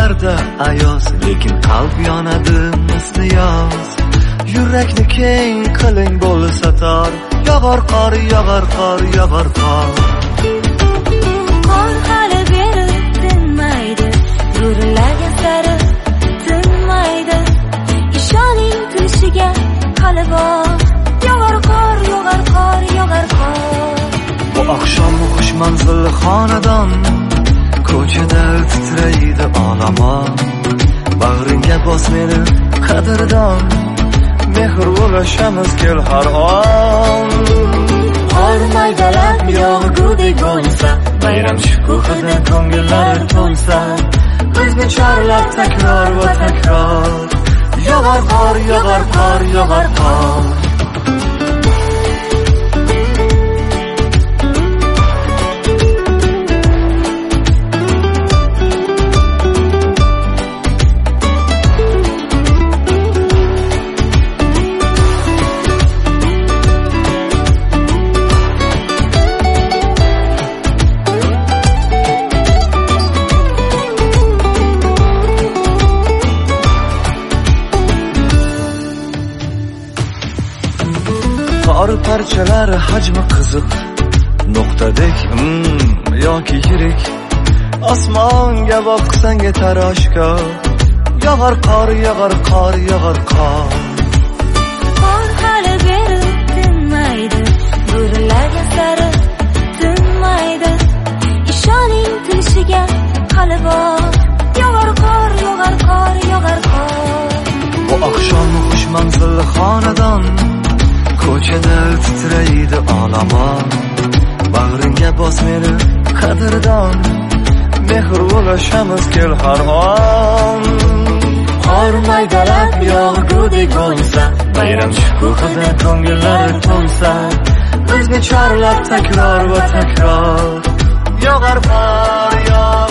kunlarda ayoz, lekin qalb yonadi misli yoz. Yurakni keng qiling bo'lsa tor, yog'ar qor, yog'ar qor, yog'ar qor. Qor hali beri tinmaydi, yo'llarga sari tinmaydi. Ishoning tilishiga hali bor. Yog'ar qor, yog'ar qor, yog'ar qor. Bu oqshom xush manzilli xonadon, ko'chada titraydi olomon. Bag'ringga bos meni qadrdon, mehr ulashamiz kel har on. Qor maydalab yog'gudek bo'lsa, bayram shukuhida ko'ngillar to'lsa, bizni chorlab takror va takror. Yog'ar qor, yog'ar qor, yog'ar qor. Qor parchalari hajmi qiziq, nuqtadek yoki yirik. Osmonga boqsang yetar oshkor. Yog'ar qor, yog'ar qor, yog'ar qor. qor hali beri tinmaydi, yo'llarga sari tinmaydi. Ishoning tilishiga hali bor. Yog'ar qor, yog'ar qor, yog'ar qor. Bu oqshom xush manzilli xonadon, ko'chada titraydi olomon. Bag'ringga bos meni qadrdon, mehr ulashamiz kel har on. Qor maydalab yog'gudek bo'lsa, bayram shukuhida ko'ngillar to'lsa, bizni chorlab takror va takror. Yog'ar qor,